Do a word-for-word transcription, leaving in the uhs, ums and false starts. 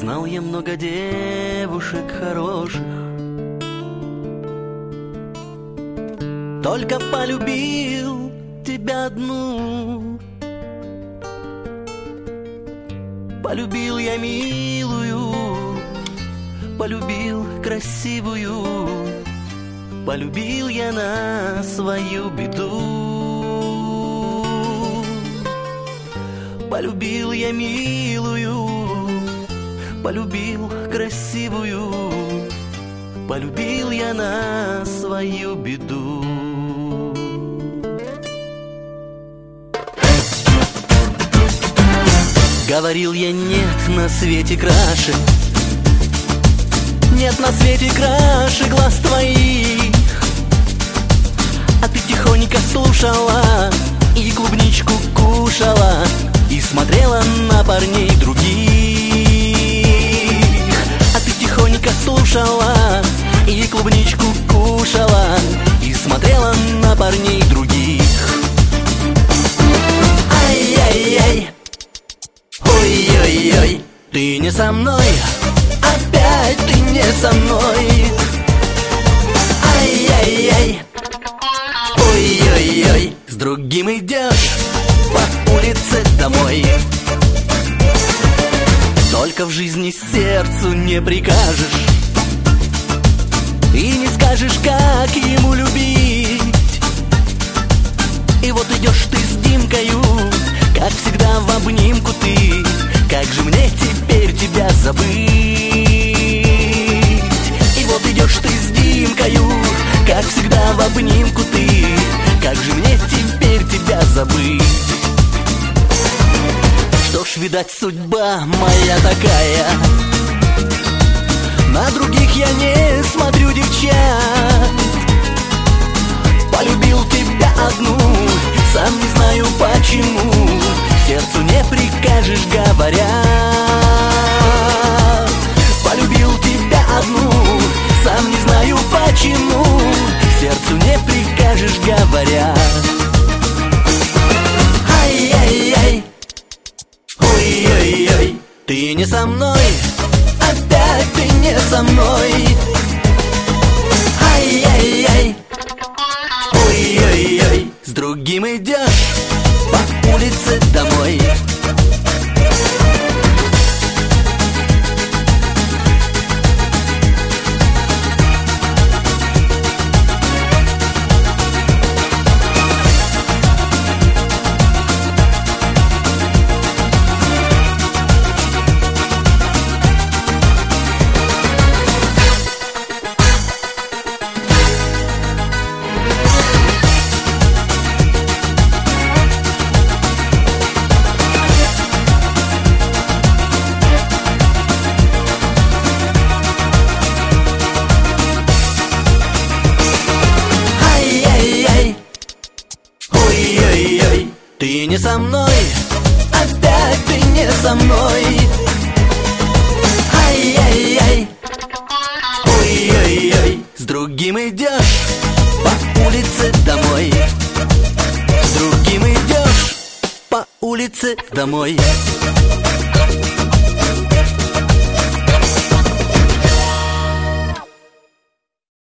Знал я много девушек хороших, только полюбил тебя одну. Полюбил я милую, полюбил красивую, полюбил я на свою беду. Полюбил я милую, полюбил красивую, полюбил я на свою беду. Говорил я: нет на свете краше, нет на свете краше глаз твоих. А ты тихонько слушала и клубничку кушала, и смотрела на парней других. А ты тихонько слушала и клубничку кушала, и смотрела на парней других. Ай-яй-яй, ой-ой-ой, ты не со мной, опять ты не со мной. Ай-яй-яй, ой-ой-ой, с другим идешь по улице домой. Только в жизни сердцу не прикажешь и не скажешь, как ему любить. И вот идешь ты с Димкою, как всегда в обнимку ты. Как же мне теперь тебя забыть? И вот идешь ты с Димкою, как всегда в обнимку ты. Как же мне теперь тебя забыть? Что ж, видать, судьба моя такая. На других я не смотрю девчат. Полюбил тебя одну, сам не знаю почему. Сердцу не прикажешь, говорят. Полюбил тебя одну, сам не знаю почему. Сердцу не прикажешь, говорят. Ай-яй-яй, ой-ой-ой, ты не со мной, опять ты не со мной. Ай-яй-яй, ой-ой-ой, с другим идешь по улице домой. Ой-ой-ой, ты не со мной, опять ты не со мной. Ай-яй-яй, ой-ой-ой, с другим идешь по улице домой. С другим идешь по улице домой.